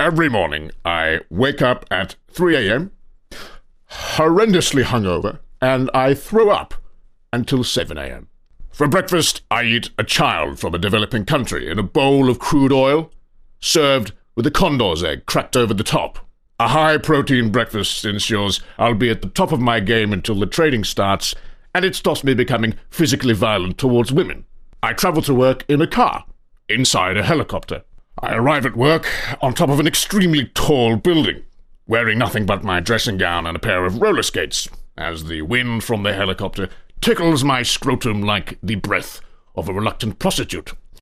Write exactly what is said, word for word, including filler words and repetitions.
Every morning, I wake up at three a.m., horrendously hungover, and I throw up until seven a.m. For breakfast, I eat a child from a developing country in a bowl of crude oil, served with a condor's egg cracked over the top. A high-protein breakfast ensures I'll be at the top of my game until the training starts, and it stops me becoming physically violent towards women. I travel to work in a car, inside a helicopter. I arrive at work on top of an extremely tall building, wearing nothing but my dressing gown and a pair of roller skates, as the wind from the helicopter tickles my scrotum like the breath of a reluctant prostitute.